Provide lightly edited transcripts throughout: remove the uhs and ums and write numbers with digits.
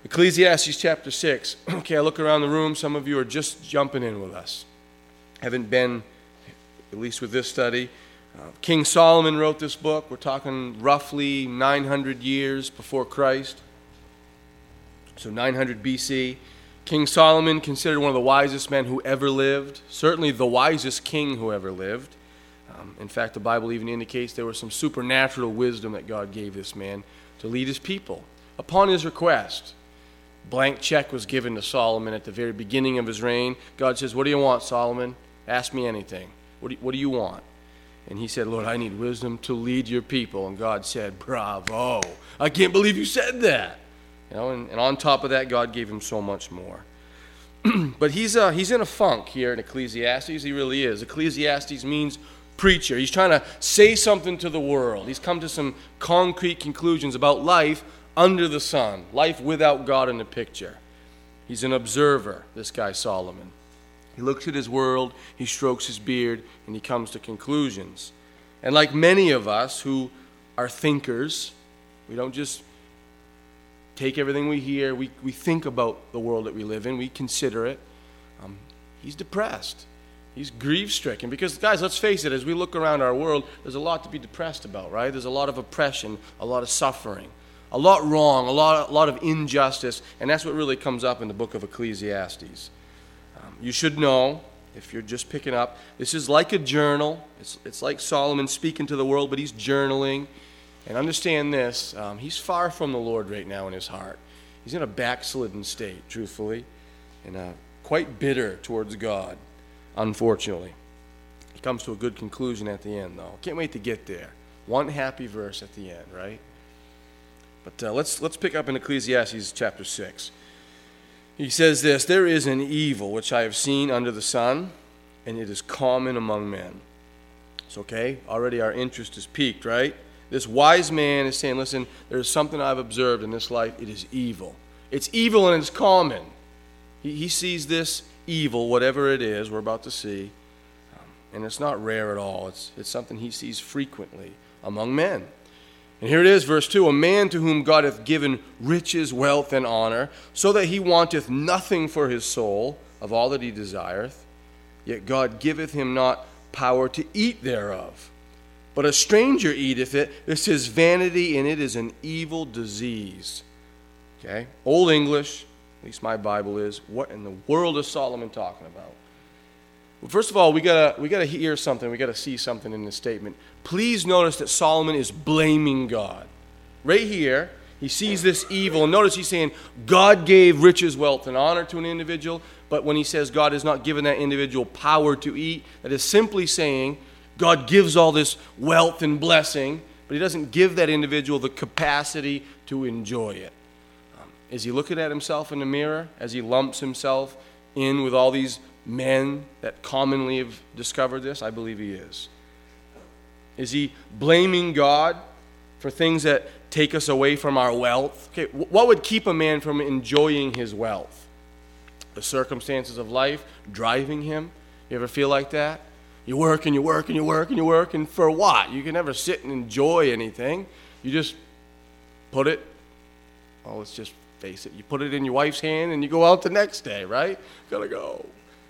Ecclesiastes chapter 6. Okay, I look around the room. Some of you are just jumping in with us. Haven't been, at least with this study. King Solomon wrote this book. We're talking roughly 900 years before Christ. So 900 BC. King Solomon, considered one of the wisest men who ever lived. Certainly the wisest king who ever lived. In fact, the Bible even indicates there was some supernatural wisdom that God gave this man to lead his people. Upon his request, blank check was given to Solomon at the very beginning of his reign. God says, "What do you want, Solomon? Ask me anything. What do you want?" And he said, "Lord, I need wisdom to lead your people." And God said, "Bravo. I can't believe you said that." And on top of that, God gave him so much more. But he's in a funk here in Ecclesiastes. He really is. Ecclesiastes means preacher. He's trying to say something to the world. He's come to some concrete conclusions about life under the sun, life without God in the picture. He's an observer, this guy Solomon. He looks at his world, he strokes his beard, and he comes to conclusions. And like many of us who are thinkers, we don't just take everything we hear, we think about the world that we live in, we consider it. He's depressed. He's grief-stricken. Because, guys, let's face it, as we look around our world, there's a lot to be depressed about, right? There's a lot of oppression, a lot of suffering, a lot wrong, a lot of injustice, and that's what really comes up in the book of Ecclesiastes. You should know, if you're just picking up, this is like a journal. It's like Solomon speaking to the world, but he's journaling. And understand this, he's far from the Lord right now in his heart. He's in a backslidden state, truthfully, and quite bitter towards God, unfortunately. He comes to a good conclusion at the end, though. Can't wait to get there. One happy verse at the end, right? But let's pick up in Ecclesiastes chapter 6. He says this, "There is an evil which I have seen under the sun, and it is common among men." It's okay. Already our interest is piqued, right? This wise man is saying, listen, there's something I've observed in this life. It is evil. It's evil and it's common. He sees this evil, whatever it is we're about to see, and it's not rare at all. It's something he sees frequently among men. And here it is, verse 2, "A man to whom God hath given riches, wealth, and honor, so that he wanteth nothing for his soul of all that he desireth, yet God giveth him not power to eat thereof. But a stranger eateth it. This is vanity, and it is an evil disease." Okay? Old English, at least my Bible is. What in the world is Solomon talking about? Well, first of all, we gotta hear something. We gotta see something in this statement. Please notice that Solomon is blaming God. Right here, he sees this evil. And notice he's saying God gave riches, wealth, and honor to an individual. But when he says God has not given that individual power to eat, that is simply saying God gives all this wealth and blessing, but he doesn't give that individual the capacity to enjoy it. Is he looking at himself in the mirror as he lumps himself in with all these men that commonly have discovered this? I believe he is. Is he blaming God for things that take us away from our wealth? Okay, what would keep a man from enjoying his wealth? The circumstances of life driving him? You ever feel like that? You work and you work and you work and you work, and for what? You can never sit and enjoy anything. You just put it, well, let's just face it, you put it in your wife's hand and you go out the next day, right? Gotta go.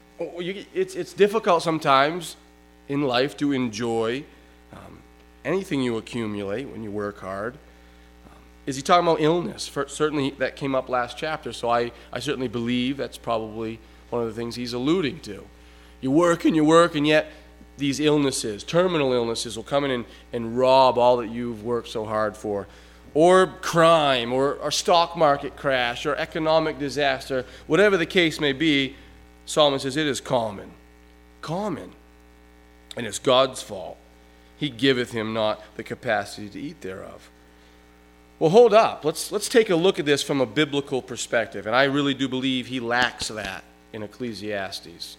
It's difficult sometimes in life to enjoy anything you accumulate when you work hard. Is he talking about illness? Certainly that came up last chapter, so I certainly believe that's probably one of the things he's alluding to. You work, and yet these illnesses, terminal illnesses, will come in and rob all that you've worked so hard for. Or crime, or stock market crash, or economic disaster, whatever the case may be, Solomon says it is common. Common. And it's God's fault. He giveth him not the capacity to eat thereof. Well, hold up. Let's take a look at this from a biblical perspective. And I really do believe he lacks that in Ecclesiastes.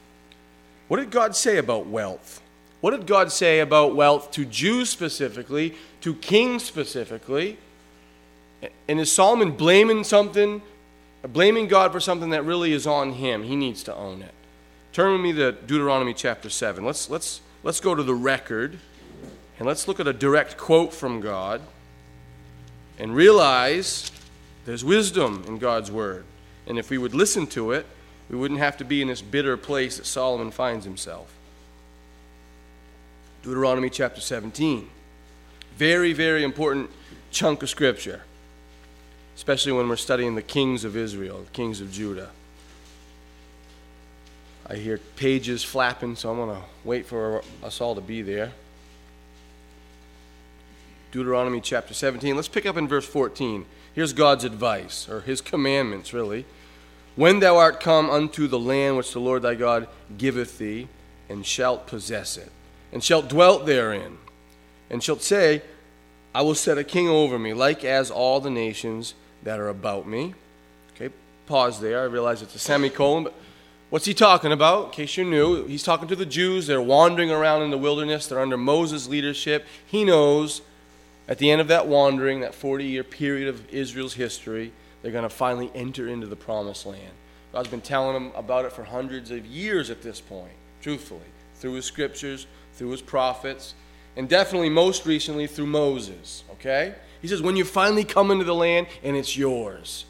What did God say about wealth? What did God say about wealth to Jews specifically, to kings specifically? And is Solomon blaming God for something that really is on him? He needs to own it. Turn with me to Deuteronomy chapter 7. Let's go to the record, and let's look at a direct quote from God and realize There's wisdom in God's word. And if we would listen to it, we wouldn't have to be in this bitter place that Solomon finds himself. Deuteronomy chapter 17. Very, very important chunk of Scripture, especially when we're studying the kings of Israel, the kings of Judah. I hear pages flapping, so I'm going to wait for us all to be there. Deuteronomy chapter 17. Let's pick up in verse 14. Here's God's advice, or his commandments, really. When thou art come unto the land which the Lord thy God giveth thee, and shalt possess it, and shalt dwell therein, and shalt say, I will set a king over me, like as all the nations that are about me. Okay, pause there. I realize it's a semicolon, but what's he talking about? In case you're new, he's talking to the Jews. They're wandering around in the wilderness. They're under Moses' leadership. He knows at the end of that wandering, that 40-year period of Israel's history, they're going to finally enter into the promised land. God's been telling them about it for hundreds of years at this point, truthfully, through his scriptures, through his prophets, and definitely most recently through Moses, okay? He says, when you finally come into the land and it's yours,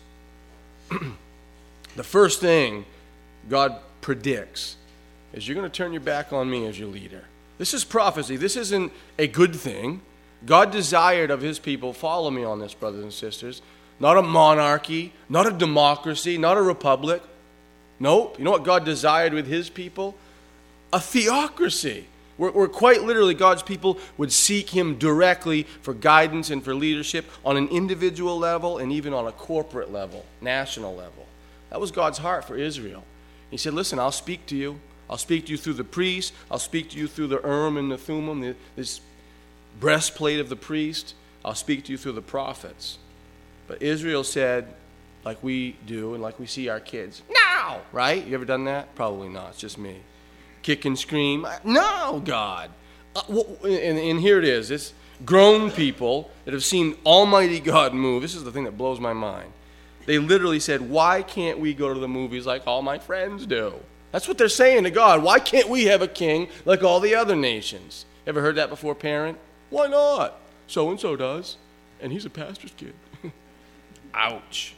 the first thing God predicts is you're going to turn your back on me as your leader. This is prophecy. This isn't a good thing. God desired of his people, follow me on this, brothers and sisters, not a monarchy, not a democracy, not a republic. Nope. You know what God desired with his people? A theocracy. Where quite literally God's people would seek him directly for guidance and for leadership on an individual level and even on a corporate level, national level. That was God's heart for Israel. He said, listen, I'll speak to you. I'll speak to you through the priests. I'll speak to you through the Urim and the Thummim, this breastplate of the priest. I'll speak to you through the prophets. But Israel said, like we do and like we see our kids, no! Right? You ever done that? Probably not. It's just me. Kick and scream, no, God. And here it is. It's grown people that have seen Almighty God move. This is the thing that blows my mind. They literally said, why can't we go to the movies like all my friends do? That's what they're saying to God. Why can't we have a king like all the other nations? Ever heard that before, parent? Why not? So-and-so does. And he's a pastor's kid. Ouch.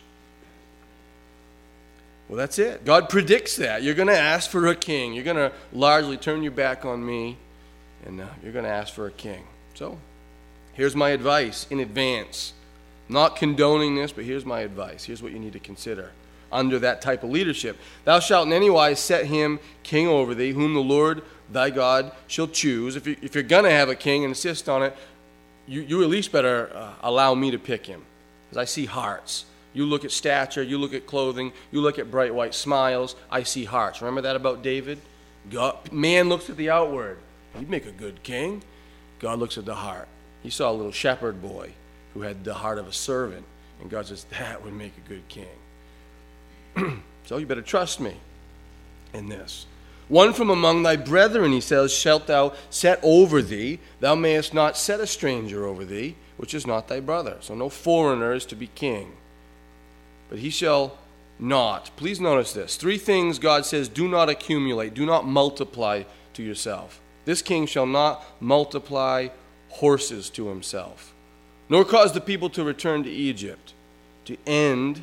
Well, that's it. God predicts that. You're going to ask for a king. You're going to largely turn your back on me, and you're going to ask for a king. So, here's my advice in advance. Not condoning this, but here's my advice. Here's what you need to consider under that type of leadership. Thou shalt in any wise set him king over thee, whom the Lord thy God shall choose. If you're going to have a king and insist on it, you at least better allow me to pick him. Because I see hearts. You look at stature, you look at clothing, you look at bright white smiles, I see hearts. Remember that about David? Man looks at the outward. He'd make a good king. God looks at the heart. He saw a little shepherd boy who had the heart of a servant. And God says, that would make a good king. So you better trust me in this. One from among thy brethren, he says, shalt thou set over thee. Thou mayest not set a stranger over thee, which is not thy brother. So no foreigner is to be king. But he shall not. Please notice this. 3 things God says, do not accumulate, do not multiply to yourself. This king shall not multiply horses to himself, nor cause the people to return to Egypt, to the end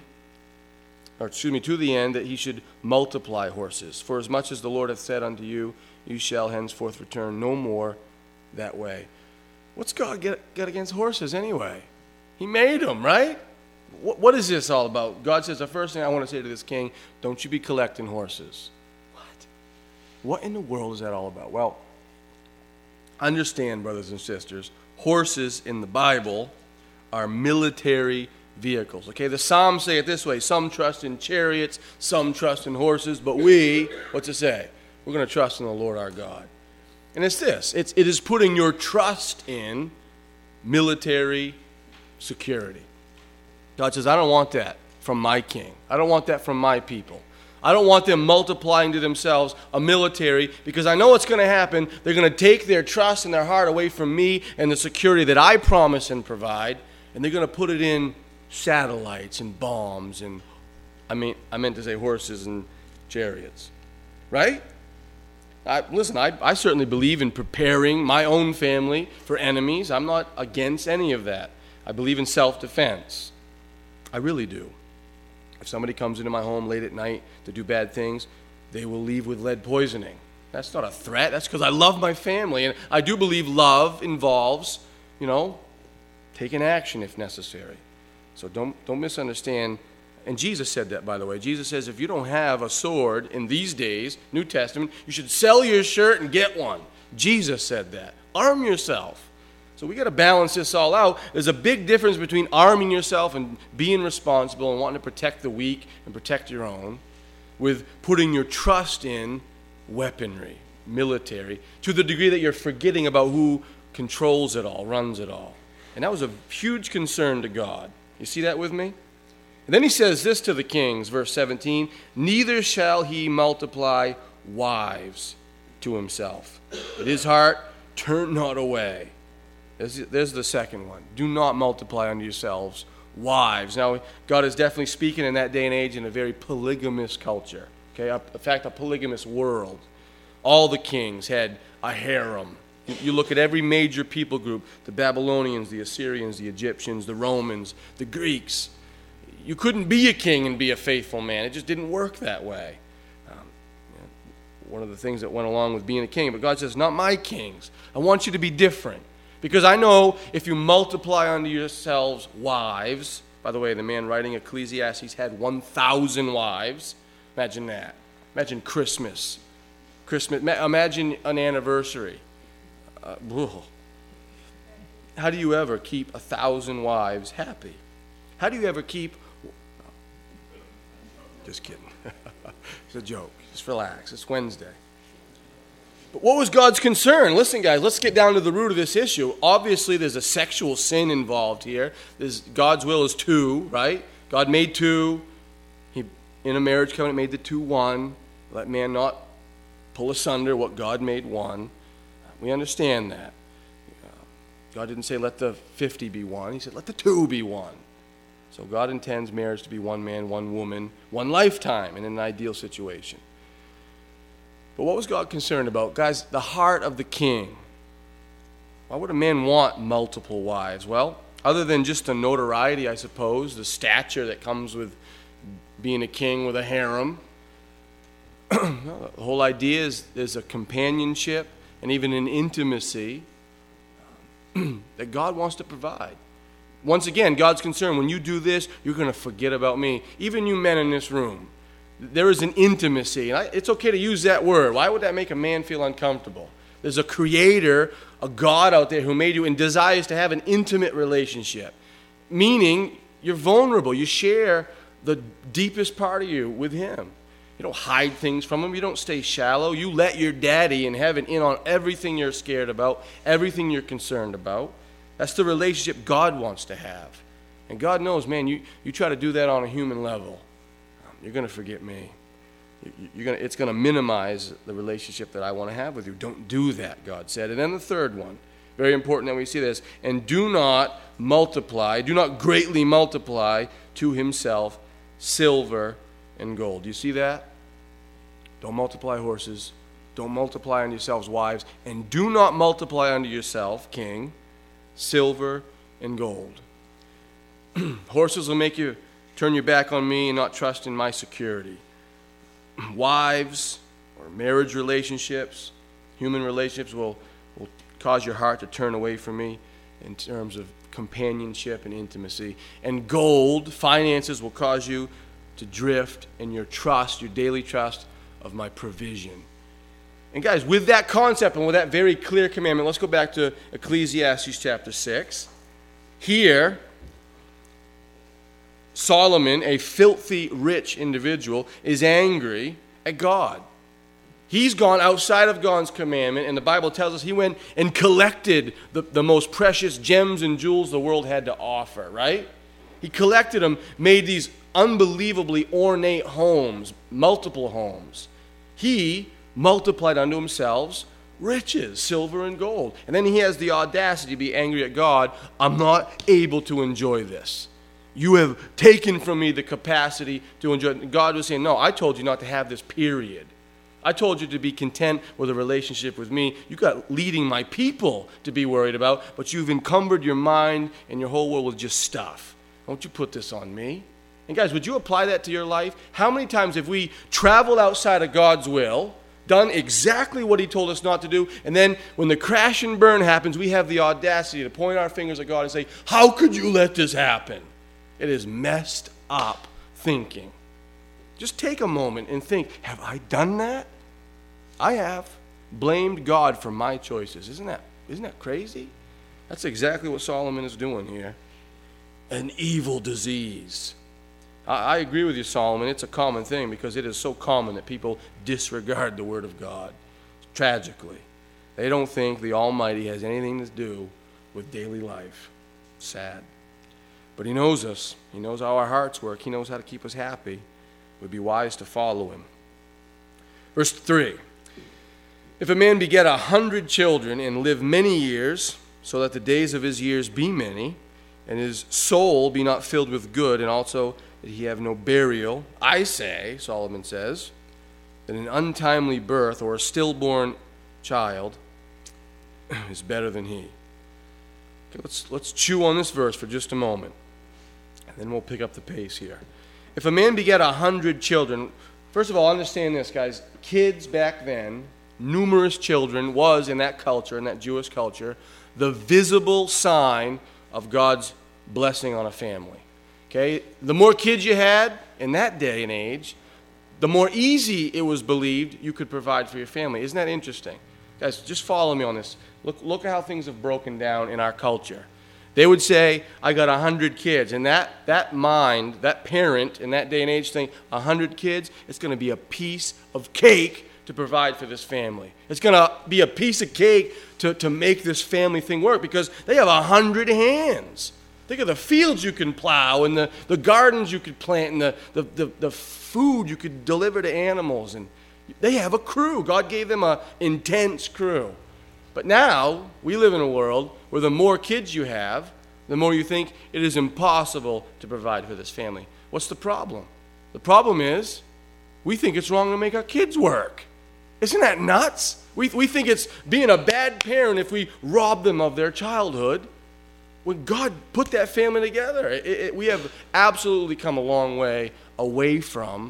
that he should multiply horses. For as much as the Lord hath said unto you, you shall henceforth return no more that way. What's God got against horses anyway? He made them, right? What is this all about? God says, the first thing I want to say to this king, don't you be collecting horses. What in the world is that all about? Well, understand, brothers and sisters, horses in the Bible are military vehicles. Okay, the Psalms say it this way, some trust in chariots, some trust in horses, but we, what's it say? We're going to trust in the Lord our God. And it's this, it is putting your trust in military security. God says, I don't want that from my king. I don't want that from my people. I don't want them multiplying to themselves a military, because I know what's going to happen. They're going to take their trust and their heart away from me and the security that I promise and provide, and they're going to put it in satellites and bombs and, I meant to say horses and chariots. Right? I certainly believe in preparing my own family for enemies. I'm not against any of that. I believe in self-defense. I really do. If somebody comes into my home late at night to do bad things, they will leave with lead poisoning. That's not a threat. That's because I love my family. And I do believe love involves, taking action if necessary. So don't misunderstand. And Jesus said that, by the way. Jesus says if you don't have a sword in these days, New Testament, you should sell your shirt and get one. Jesus said that. Arm yourself. So we got to balance this all out. There's a big difference between arming yourself and being responsible and wanting to protect the weak and protect your own, with putting your trust in weaponry, military, to the degree that you're forgetting about who controls it all, runs it all. And that was a huge concern to God. You see that with me? And then he says this to the kings, verse 17, neither shall he multiply wives to himself, but his heart turn not away. There's the second one. Do not multiply unto yourselves wives. Now, God is definitely speaking in that day and age in a very polygamous culture. Okay, in fact, a polygamous world. All the kings had a harem. You look at every major people group, the Babylonians, the Assyrians, the Egyptians, the Romans, the Greeks. You couldn't be a king and be a faithful man. It just didn't work that way. One of the things that went along with being a king. But God says, not my kings. I want you to be different. Because I know if you multiply unto yourselves wives, by the way, the man writing Ecclesiastes had 1,000 wives. Imagine that. Imagine Christmas. Imagine an anniversary. How do you ever keep 1,000 wives happy? How do you ever keep... Just kidding. It's a joke. Just relax. It's Wednesday. But what was God's concern? Listen, guys, let's get down to the root of this issue. Obviously, there's a sexual sin involved here. God's will is two, right? God made two. He, in a marriage covenant, made the two one. Let man not pull asunder what God made one. We understand that. God didn't say let the 50 be one. He said let the two be one. So God intends marriage to be one man, one woman, one lifetime in an ideal situation. But what was God concerned about? Guys, the heart of the king. Why would a man want multiple wives? Well, other than just the notoriety, I suppose, the stature that comes with being a king with a harem, the whole idea is there's a companionship and even an intimacy that God wants to provide. Once again, God's concerned, when you do this, you're going to forget about me. Even you men in this room. There is an intimacy. And it's okay to use that word. Why would that make a man feel uncomfortable? There's a creator, a God out there who made you and desires to have an intimate relationship. Meaning, you're vulnerable. You share the deepest part of you with him. You don't hide things from him. You don't stay shallow. You let your daddy in heaven in on everything you're scared about, everything you're concerned about. That's the relationship God wants to have. And God knows, man, you try to do that on a human level, you're going to forget me. It's going to minimize the relationship that I want to have with you. Don't do that, God said. And then the third one, very important that we see this, and do not greatly multiply to himself silver and gold. Do you see that? Don't multiply horses. Don't multiply unto yourselves wives. And do not multiply unto yourself, king, silver and gold. Horses will make you turn your back on me and not trust in my security. Wives or marriage relationships, human relationships will cause your heart to turn away from me in terms of companionship and intimacy. And gold, finances, will cause you to drift in your trust, your daily trust of my provision. And guys, with that concept and with that very clear commandment, let's go back to Ecclesiastes chapter 6. Here, Solomon, a filthy rich individual, is angry at God. He's gone outside of God's commandment, and the Bible tells us he went and collected the most precious gems and jewels the world had to offer, right? He collected them, made these unbelievably ornate homes, multiple homes. He multiplied unto himself riches, silver and gold. And then he has the audacity to be angry at God. I'm not able to enjoy this. You have taken from me the capacity to enjoy it. God was saying, no, I told you not to have this, period. I told you to be content with a relationship with me. You got leading my people to be worried about, but you've encumbered your mind and your whole world with just stuff. Don't you put this on me. And guys, would you apply that to your life? How many times have we traveled outside of God's will, done exactly what he told us not to do, and then when the crash and burn happens, we have the audacity to point our fingers at God and say, how could you let this happen? It is messed up thinking. Just take a moment and think, have I done that? I have. Blamed God for my choices. Isn't that crazy? That's exactly what Solomon is doing here. An evil disease. I agree with you, Solomon. It's a common thing because it is so common that people disregard the Word of God. Tragically. They don't think the Almighty has anything to do with daily life. Sad. But he knows us. He knows how our hearts work. He knows how to keep us happy. It would be wise to follow him. Verse 3. If a man beget 100 children and live many years, so that the days of his years be many, and his soul be not filled with good, and also that he have no burial, I say, Solomon says, that an untimely birth or a stillborn child is better than he. Okay, let's chew on this verse for just a moment, and then we'll pick up the pace here. If a man beget 100 children, first of all, understand this, guys. Kids back then, numerous children, was in that culture, in that Jewish culture, the visible sign of God's blessing on a family. Okay? The more kids you had in that day and age, the more easy it was believed you could provide for your family. Isn't that interesting? Guys, just follow me on this. Look at how things have broken down in our culture. They would say, I got 100 kids. And that parent in that day and age think, 100 kids, it's going to be a piece of cake to provide for this family. It's going to be a piece of cake to make this family thing work because they have 100 hands. Think of the fields you can plow and the gardens you could plant and the food you could deliver to animals. And they have a crew. God gave them an intense crew. But now we live in a world where the more kids you have, the more you think it is impossible to provide for this family. What's the problem? The problem is we think it's wrong to make our kids work. Isn't that nuts? We think it's being a bad parent if we rob them of their childhood. When God put that family together, we have absolutely come a long way away from,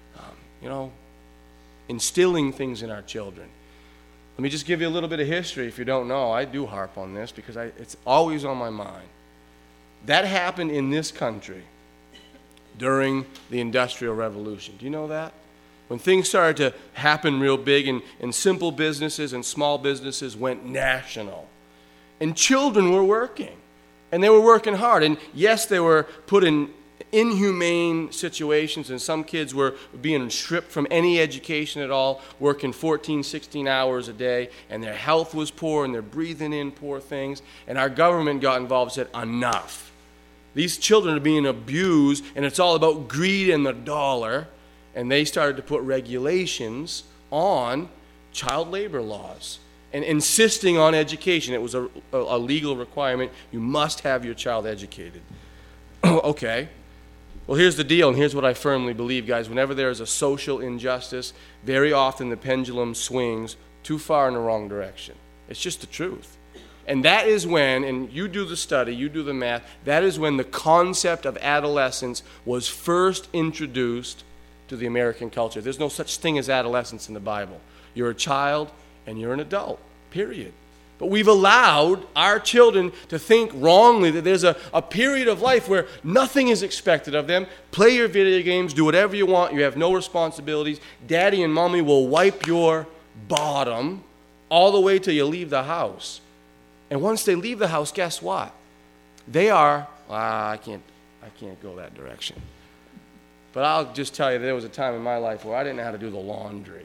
instilling things in our children. Let me just give you a little bit of history if you don't know. I do harp on this because it's always on my mind. That happened in this country during the Industrial Revolution. Do you know that? When things started to happen real big and simple businesses and small businesses went national. And children were working. And they were working hard. And yes, they were put in inhumane situations, and some kids were being stripped from any education at all, working 14, 16 hours a day, and their health was poor, and they're breathing in poor things. And our government got involved and said, enough. These children are being abused, and it's all about greed and the dollar. And they started to put regulations on child labor laws and insisting on education. It was a legal requirement. You must have your child educated. Okay. Well, here's the deal, and here's what I firmly believe, guys. Whenever there is a social injustice, very often the pendulum swings too far in the wrong direction. It's just the truth. And that is when, and you do the study, you do the math, that is when the concept of adolescence was first introduced to the American culture. There's no such thing as adolescence in the Bible. You're a child and you're an adult, period. But we've allowed our children to think wrongly that there's a period of life where nothing is expected of them. Play your video games, do whatever you want, you have no responsibilities. Daddy and mommy will wipe your bottom all the way till you leave the house. And once they leave the house, guess what? They are, I can't go that direction. But I'll just tell you, there was a time in my life where I didn't know how to do the laundry.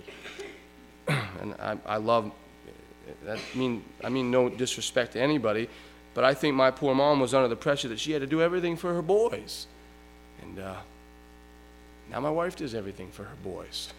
And I love, I mean no disrespect to anybody, but I think my poor mom was under the pressure that she had to do everything for her boys. And now my wife does everything for her boys.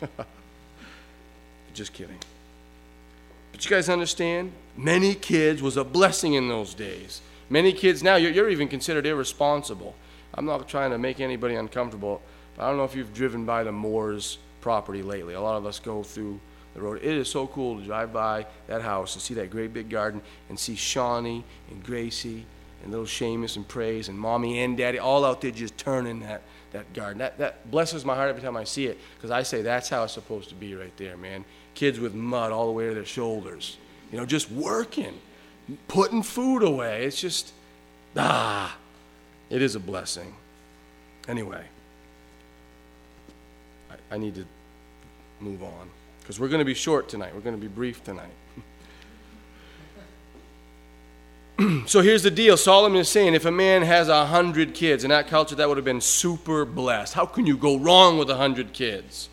Just kidding. But you guys understand? Many kids was a blessing in those days. Many kids now, you're even considered irresponsible. I'm not trying to make anybody uncomfortable, but I don't know if you've driven by the Moores property lately. A lot of us go through the road. It is so cool to drive by that house and see that great big garden and see Shawnee and Gracie and little Seamus and Praise and Mommy and Daddy all out there just turning that garden. That blesses my heart every time I see it, because I say that's how it's supposed to be right there, man. Kids with mud all the way to their shoulders, just working, putting food away. It's just, it is a blessing. Anyway, I need to move on, because we're going to be short tonight. We're going to be brief tonight. So here's the deal. Solomon is saying if a man has 100 kids, in that culture that would have been super blessed. How can you go wrong with 100 kids?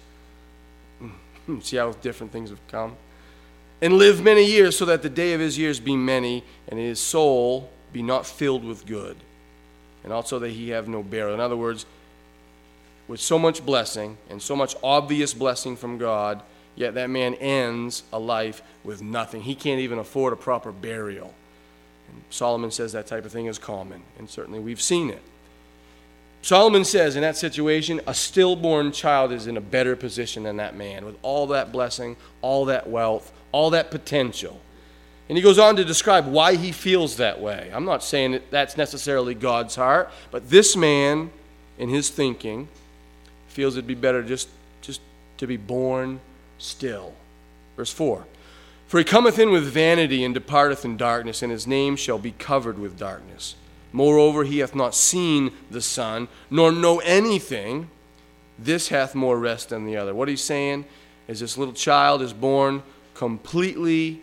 See how different things have come? And live many years, so that the day of his years be many, and his soul be not filled with good. And also that he have no burial. In other words, with so much blessing, and so much obvious blessing from God, yet that man ends a life with nothing. He can't even afford a proper burial. And Solomon says that type of thing is common, and certainly we've seen it. Solomon says in that situation, a stillborn child is in a better position than that man, with all that blessing, all that wealth, all that potential. And he goes on to describe why he feels that way. I'm not saying that that's necessarily God's heart, but this man, in his thinking, feels it'd be better just to be born still. Verse 4. For he cometh in with vanity and departeth in darkness, and his name shall be covered with darkness. Moreover, he hath not seen the sun, nor know anything. This hath more rest than the other. What he's saying is this little child is born completely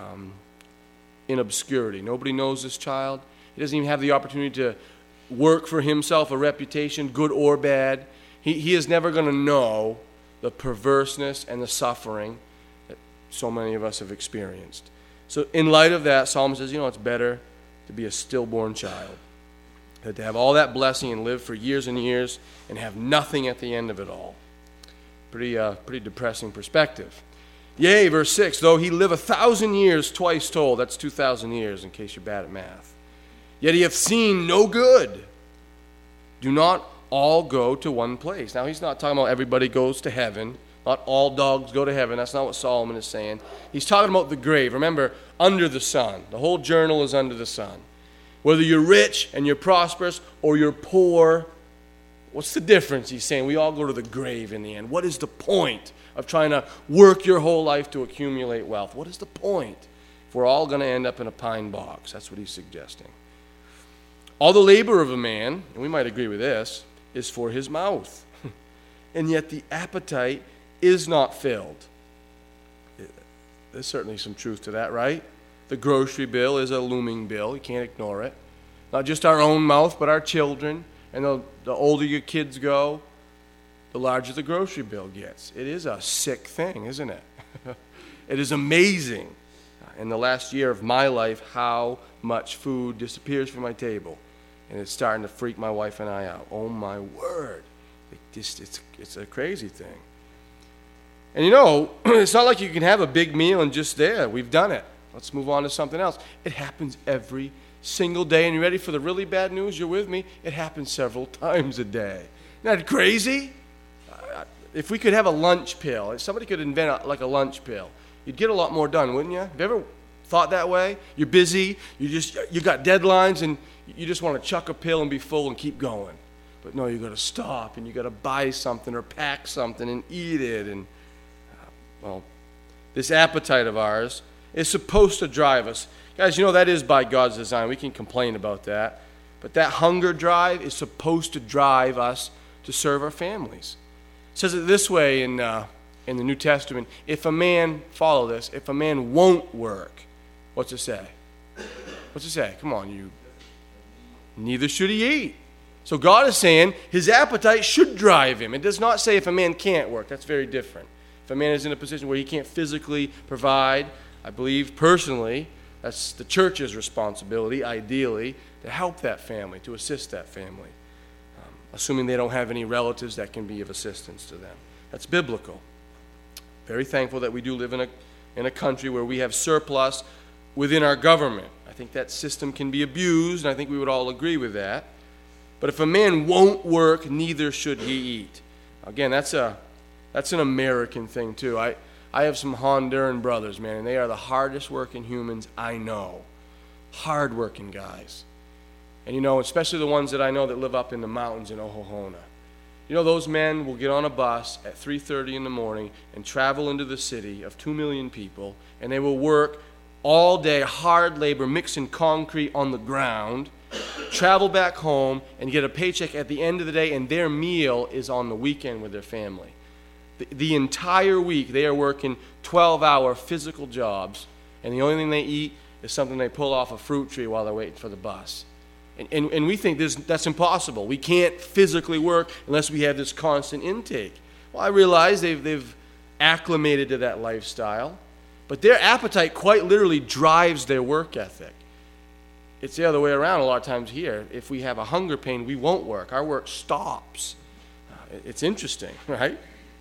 in obscurity. Nobody knows this child. He doesn't even have the opportunity to work for himself a reputation, good or bad. He is never going to know the perverseness and the suffering that so many of us have experienced. So in light of that, Solomon says, it's better to be a stillborn child than to have all that blessing and live for years and years and have nothing at the end of it all. Pretty depressing perspective. Yea, verse 6, though he live 1,000 years twice told, that's 2,000 years in case you're bad at math, yet he hath seen no good. Do not all go to one place. Now he's not talking about everybody goes to heaven. Not all dogs go to heaven. That's not what Solomon is saying. He's talking about the grave. Remember, under the sun. The whole journal is under the sun. Whether you're rich and you're prosperous or you're poor, what's the difference? He's saying we all go to the grave in the end. What is the point of trying to work your whole life to accumulate wealth? What is the point if we're all going to end up in a pine box? That's what he's suggesting. All the labor of a man, and we might agree with this, is for his mouth. And yet the appetite is not filled. There's certainly some truth to that, right? The grocery bill is a looming bill. You can't ignore it. Not just our own mouth, but our children. And the older your kids go, the larger the grocery bill gets. It is a sick thing, isn't it? It is amazing in the last year of my life how much food disappears from my table. And it's starting to freak my wife and I out. Oh, my word. It's a crazy thing. And it's not like you can have a big meal and just there. We've done it. Let's move on to something else. It happens every single day. And you ready for the really bad news? You're with me? It happens several times a day. Isn't that crazy? If we could have a lunch pill, if somebody could invent a lunch pill, you'd get a lot more done, wouldn't you? Have you ever thought that way? You're busy. You got deadlines, and you just want to chuck a pill and be full and keep going. But no, you got to stop, and you got to buy something or pack something and eat it. And this appetite of ours is supposed to drive us. Guys, that is by God's design. We can complain about that. But that hunger drive is supposed to drive us to serve our families. It says it this way in the New Testament. If a man won't work, what's it say? What's it say? Come on, neither should he eat. So God is saying his appetite should drive him. It does not say if a man can't work. That's very different. If a man is in a position where he can't physically provide, I believe personally, that's the church's responsibility, ideally, to help that family, to assist that family, assuming they don't have any relatives that can be of assistance to them. That's biblical. Very thankful that we do live in a country where we have surplus within our government. I think that system can be abused, and I think we would all agree with that. But if a man won't work, neither should he eat. Again, that's an American thing too. I have some Honduran brothers, man, and they are the hardest working humans I know. Hard working guys. And especially the ones that I know that live up in the mountains in Oklahoma. Those men will get on a bus at 3:30 in the morning and travel into the city of 2 million people, and they will work all day, hard labor, mixing concrete on the ground, travel back home, and get a paycheck at the end of the day, and their meal is on the weekend with their family. The entire week, they are working 12-hour physical jobs, and the only thing they eat is something they pull off a fruit tree while they're waiting for the bus. And we think that's impossible. We can't physically work unless we have this constant intake. Well, I realize they've acclimated to that lifestyle, but their appetite quite literally drives their work ethic. It's the other way around a lot of times here. If we have a hunger pain, we won't work. Our work stops. It's interesting, right?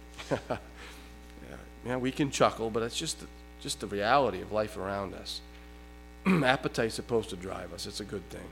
Yeah, we can chuckle, but it's just the reality of life around us. Appetite's supposed to drive us. It's a good thing.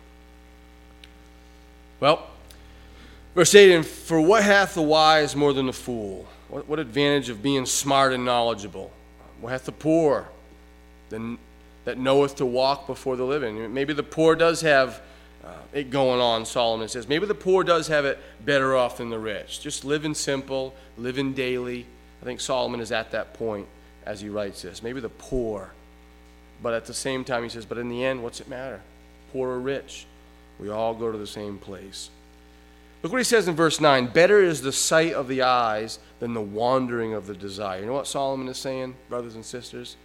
Well, verse 8, and for what hath the wise more than the fool? What advantage of being smart and knowledgeable? What hath the poor that knoweth to walk before the living? Maybe the poor does have it going on, Solomon says. Maybe the poor does have it better off than the rich. Just living simple, living daily. I think Solomon is at that point as he writes this. Maybe the poor. But at the same time he says, but in the end, what's it matter? Poor or rich? We all go to the same place. Look what he says in verse 9. Better is the sight of the eyes than the wandering of the desire. You know what Solomon is saying, brothers and sisters?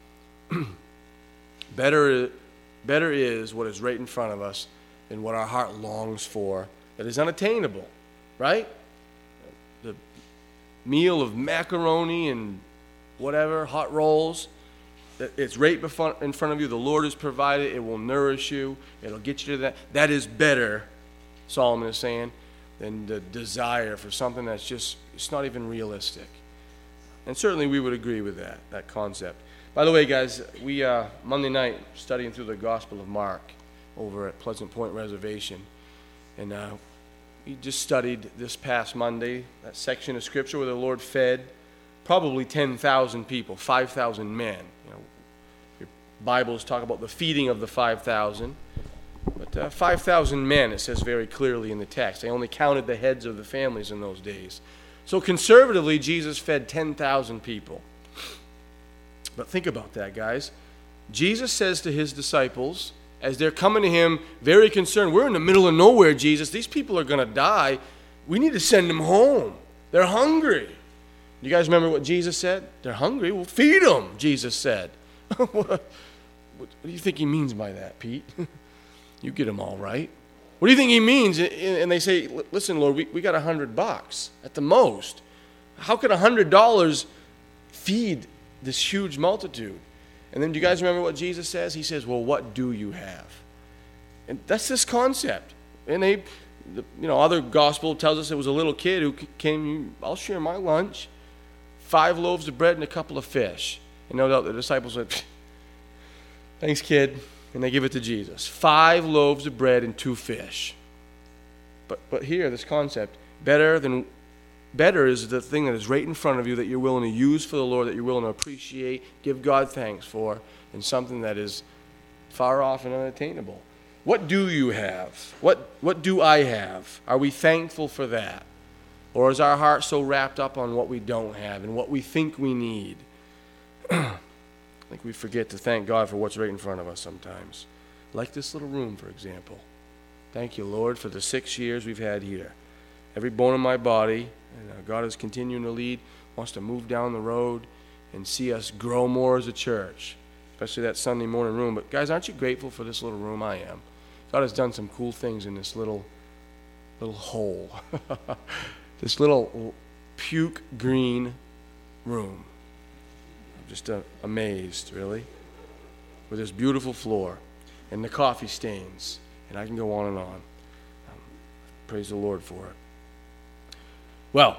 Better is what is right in front of us than what our heart longs for that is unattainable, right? The meal of macaroni and whatever, hot rolls, it's right in front of you. The Lord has provided. It will nourish you. It'll get you to that. That is better, Solomon is saying, than the desire for something that's just, it's not even realistic. And certainly we would agree with that concept. By the way, guys, we Monday night studying through the Gospel of Mark over at Pleasant Point Reservation. And we just studied this past Monday, that section of Scripture where the Lord fed probably 10,000 people, 5,000 men. Your Bibles talk about the feeding of the 5,000. But 5,000 men, it says very clearly in the text. They only counted the heads of the families in those days. So conservatively, Jesus fed 10,000 people. But think about that, guys. Jesus says to his disciples, as they're coming to him very concerned, we're in the middle of nowhere, Jesus. These people are going to die. We need to send them home. They're hungry. You guys remember what Jesus said? They're hungry. Well, feed them, Jesus said. What do you think he means by that, Pete? You get them all right. What do you think he means? And they say, listen, Lord, we got $100 at the most. How could $100 feed this huge multitude? And then do you guys remember what Jesus says? He says, well, what do you have? And that's this concept. And other gospel tells us it was a little kid who came, I'll share my lunch. 5 loaves of bread and a couple of fish. And no doubt the disciples said, thanks, kid. And they give it to Jesus. 5 loaves of bread and 2 fish. But here, this concept, better is the thing that is right in front of you that you're willing to use for the Lord, that you're willing to appreciate, give God thanks for, and something that is far off and unattainable. What do you have? What do I have? Are we thankful for that? Or is our heart so wrapped up on what we don't have and what we think we need? I think we forget to thank God for what's right in front of us sometimes. Like this little room, for example. Thank you, Lord, for the 6 years we've had here. Every bone in my body, and God is continuing to lead, wants to move down the road and see us grow more as a church, especially that Sunday morning room. But guys, aren't you grateful for this little room? I am. God has done some cool things in this little hole. This little puke green room. I'm just amazed, really, with this beautiful floor and the coffee stains. And I can go on and on. Praise the Lord for it. Well,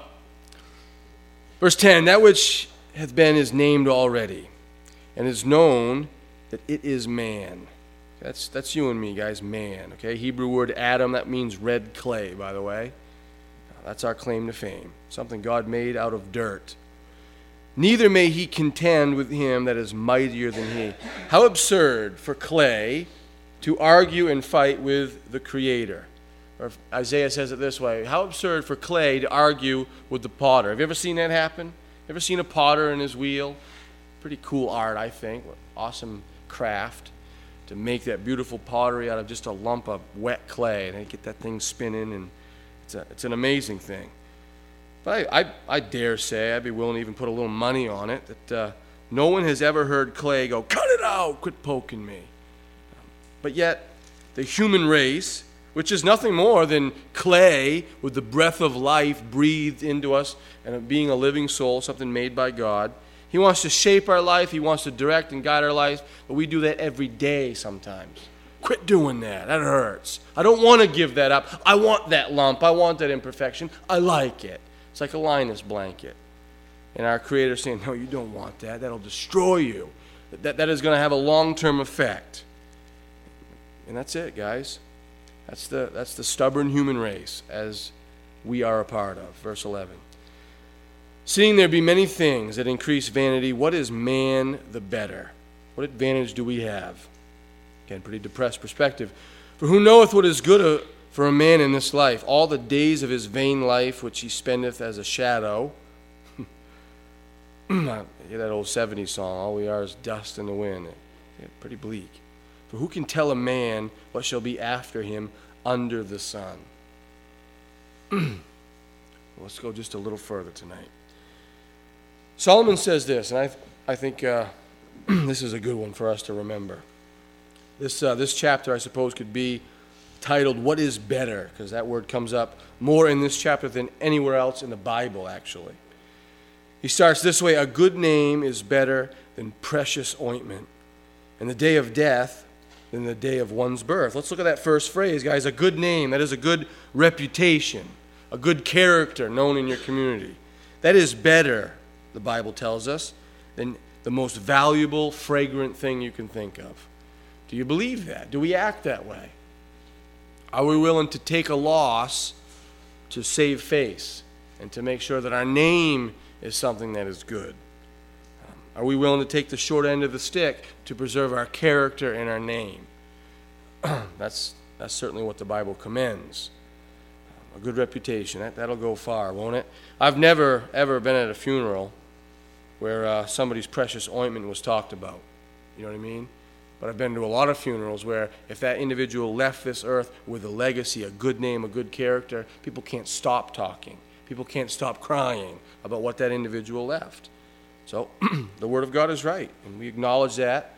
verse 10, that which hath been is named already, and is known that it is man. That's you and me, guys, man. Okay, Hebrew word Adam, that means red clay, by the way. That's our claim to fame. Something God made out of dirt. Neither may he contend with him that is mightier than he. How absurd for clay to argue and fight with the Creator. Or Isaiah says it this way: how absurd for clay to argue with the potter. Have you ever seen that happen? Ever seen a potter and his wheel? Pretty cool art, I think. Awesome craft to make that beautiful pottery out of just a lump of wet clay, and they get that thing spinning, and it's an amazing thing. But I dare say, I'd be willing to even put a little money on it, that no one has ever heard clay go, "Cut it out, quit poking me." But yet, the human race, which is nothing more than clay with the breath of life breathed into us, and being a living soul, something made by God, He wants to shape our life. He wants to direct and guide our life, but we do that every day sometimes. Quit doing that. That hurts. I don't want to give that up. I want that lump. I want that imperfection. I like it. It's like a Linus blanket. And our Creator saying, no, you don't want that. That'll destroy you. That is going to have a long-term effect. And that's it, guys. That's the stubborn human race, as we are a part of. Verse 11. Seeing there be many things that increase vanity, what is man the better? What advantage do we have? Again, pretty depressed perspective. For who knoweth what is good for a man in this life? All the days of his vain life which he spendeth as a shadow. You hear that old 70s song, all we are is dust in the wind. Yeah, pretty bleak. For who can tell a man what shall be after him under the sun? Let's go just a little further tonight. Solomon says this, and I think this is a good one for us to remember. This chapter, I suppose, could be titled, What is Better? Because that word comes up more in this chapter than anywhere else in the Bible, actually. He starts this way: a good name is better than precious ointment, and the day of death than the day of one's birth. Let's look at that first phrase, guys. A good name, that is a good reputation, a good character known in your community. That is better, the Bible tells us, than the most valuable, fragrant thing you can think of. Do you believe that? Do we act that way? Are we willing to take a loss to save face and to make sure that our name is something that is good? Are we willing to take the short end of the stick to preserve our character and our name? That's certainly what the Bible commends. A good reputation, that'll go far, won't it? I've never, ever been at a funeral where somebody's precious ointment was talked about. You know what I mean? But I've been to a lot of funerals where if that individual left this earth with a legacy, a good name, a good character, people can't stop talking. People can't stop crying about what that individual left. So the Word of God is right, and we acknowledge that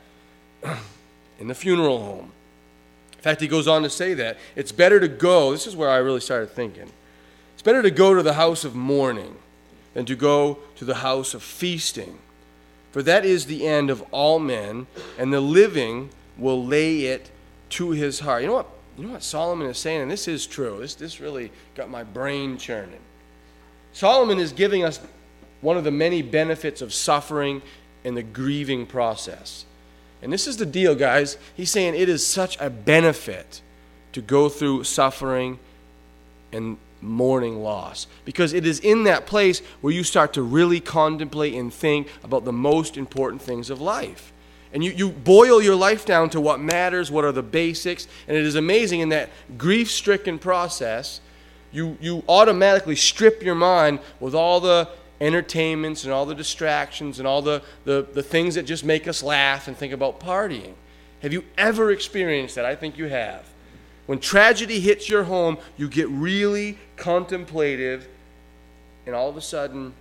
in the funeral home. In fact, he goes on to say that it's better to go, this is where I really started thinking, it's better to go to the house of mourning than to go to the house of feasting. For that is the end of all men, and the living will lay it to his heart. You know what Solomon is saying, and this is true. This really got my brain churning. Solomon is giving us one of the many benefits of suffering and the grieving process. And this is the deal, guys. He's saying it is such a benefit to go through suffering and mourning loss, because it is in that place where you start to really contemplate and think about the most important things of life. And you boil your life down to what matters, what are the basics, and it is amazing in that grief-stricken process, you automatically strip your mind with all the entertainments and all the distractions and all the things that just make us laugh and think about partying. Have you ever experienced that? I think you have. When tragedy hits your home, you get really contemplative, and all of a sudden,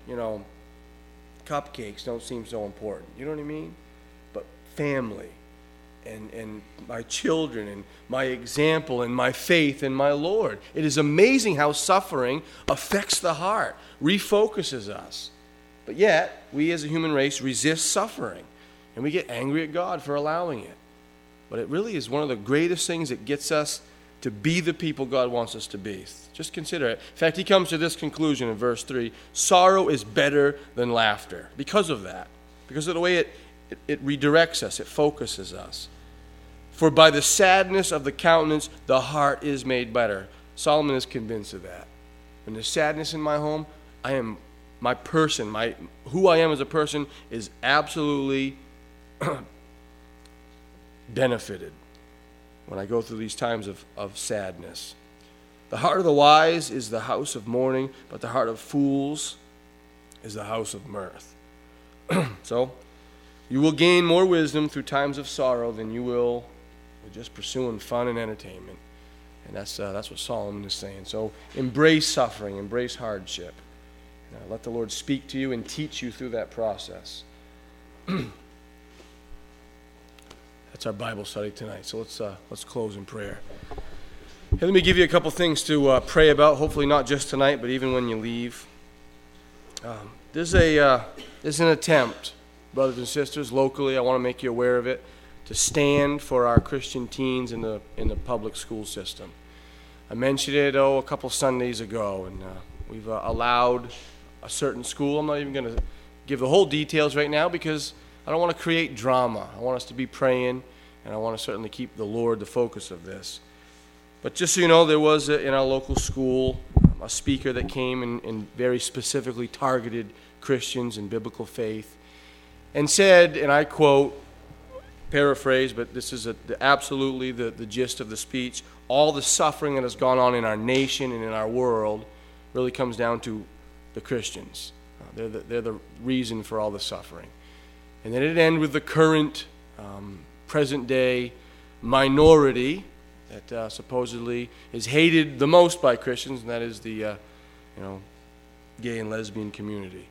cupcakes don't seem so important. You know what I mean? But family and my children and my example and my faith in my Lord. It is amazing how suffering affects the heart, refocuses us. But yet, we as a human race resist suffering, and we get angry at God for allowing it. But it really is one of the greatest things that gets us to be the people God wants us to be. Just consider it. In fact, he comes to this conclusion in verse 3. Sorrow is better than laughter. Because of that. Because of the way it redirects us. It focuses us. For by the sadness of the countenance, the heart is made better. Solomon is convinced of that. When there's sadness in my home, my person, who I am as a person is absolutely benefited. when I go through these times of sadness. The heart of the wise is the house of mourning, but the heart of fools is the house of mirth. So, you will gain more wisdom through times of sorrow than you will with just pursuing fun and entertainment. And that's what Solomon is saying. So embrace suffering, embrace hardship. Let the Lord speak to you and teach you through that process. That's our Bible study tonight. So let's close in prayer. Hey, let me give you a couple things to pray about. Hopefully not just tonight, but even when you leave. There's an attempt, brothers and sisters, locally. I want to make you aware of it, to stand for our Christian teens in the public school system. I mentioned it a couple Sundays ago, and we've allowed a certain school. I'm not even going to give the whole details right now because I don't want to create drama. I want us to be praying, and I want to certainly keep the Lord the focus of this. But just so you know, there was in our local school a speaker that came and very specifically targeted Christians and biblical faith and said, and I quote, paraphrase, but this is absolutely the gist of the speech, all the suffering that has gone on in our nation and in our world really comes down to the Christians. They're the reason for all the suffering. And then it ended with the current present-day minority that supposedly is hated the most by Christians, and that is the gay and lesbian community.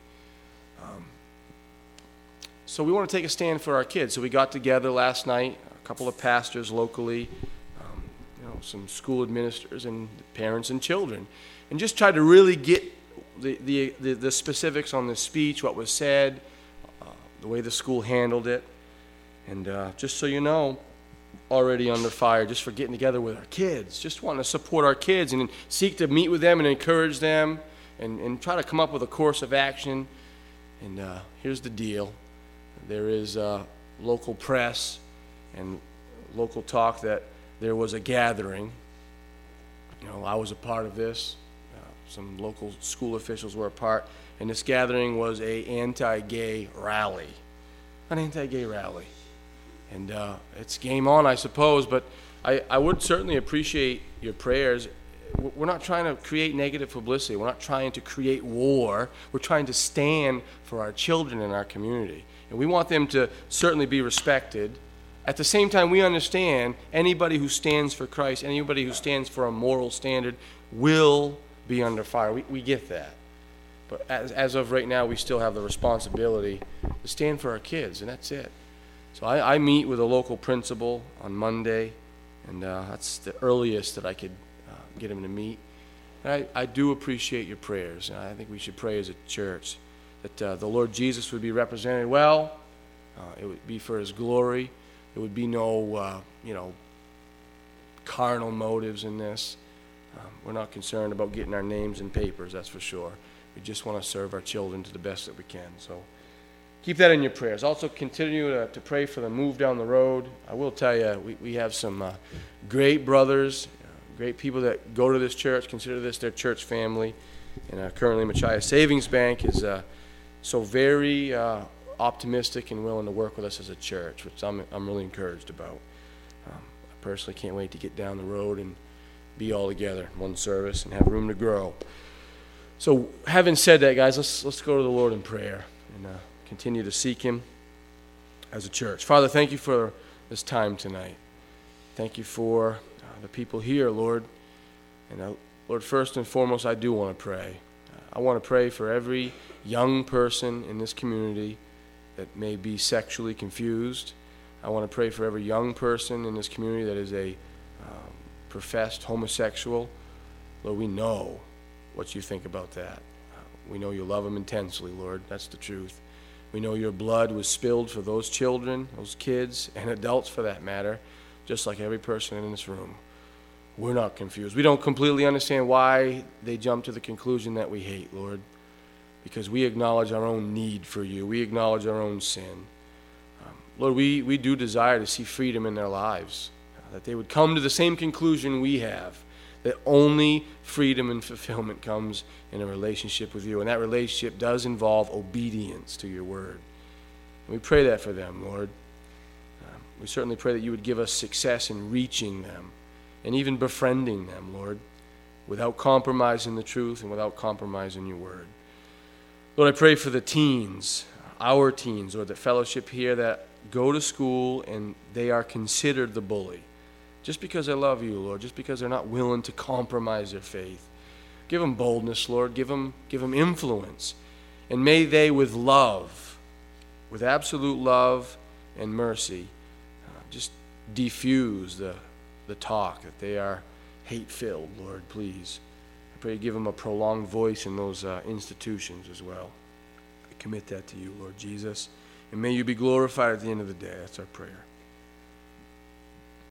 So we want to take a stand for our kids. So we got together last night, a couple of pastors locally, some school administrators and parents and children, and just tried to really get the specifics on the speech, what was said, the way the school handled it. And just so you know, already under fire just for getting together with our kids, just wanting to support our kids and seek to meet with them and encourage them and try to come up with a course of action. And here's the deal. There is local press and local talk that there was a gathering. I was a part of this. Some local school officials were a part. And this gathering was an anti-gay rally. An anti-gay rally. And it's game on, I suppose, but I would certainly appreciate your prayers. We're not trying to create negative publicity. We're not trying to create war. We're trying to stand for our children in our community. And we want them to certainly be respected. At the same time, we understand anybody who stands for Christ, anybody who stands for a moral standard will be under fire. We get that. But as of right now, we still have the responsibility to stand for our kids, and that's it. So I meet with a local principal on Monday, and that's the earliest that I could get him to meet. And I do appreciate your prayers, and I think we should pray as a church that the Lord Jesus would be represented well. It would be for His glory. There would be no, carnal motives in this. We're not concerned about getting our names in papers, that's for sure. We just want to serve our children to the best that we can. So keep that in your prayers. Also continue to pray for the move down the road. I will tell you, we have some great brothers, great people that go to this church, consider this their church family. And currently Machias Savings Bank is so very optimistic and willing to work with us as a church, which I'm really encouraged about. I personally can't wait to get down the road and be all together in one service and have room to grow. So having said that, guys, let's go to the Lord in prayer and continue to seek Him as a church. Father, thank you for this time tonight. Thank you for the people here, Lord. And Lord, first and foremost, I do want to pray. I want to pray for every young person in this community that may be sexually confused. I want to pray for every young person in this community that is a professed homosexual. Lord, we know what you think about that. We know you love them intensely, Lord. That's the truth. We know your blood was spilled for those children, those kids, and adults for that matter, just like every person in this room. We're not confused. We don't completely understand why they jump to the conclusion that we hate, Lord, because we acknowledge our own need for you. We acknowledge our own sin. Lord, we do desire to see freedom in their lives, that they would come to the same conclusion we have, that only freedom and fulfillment comes in a relationship with you, and that relationship does involve obedience to your word. And we pray that for them, Lord. We certainly pray that you would give us success in reaching them and even befriending them, Lord, without compromising the truth and without compromising your word. Lord, I pray for the teens, our teens, or the fellowship here that go to school and they are considered the bully. Just because they love you, Lord, just because they're not willing to compromise their faith. Give them boldness, Lord. Give them influence. And may they, with love, with absolute love and mercy, just defuse the talk that they are hate-filled, Lord, please. I pray you give them a prolonged voice in those institutions as well. I commit that to you, Lord Jesus. And may you be glorified at the end of the day. That's our prayer.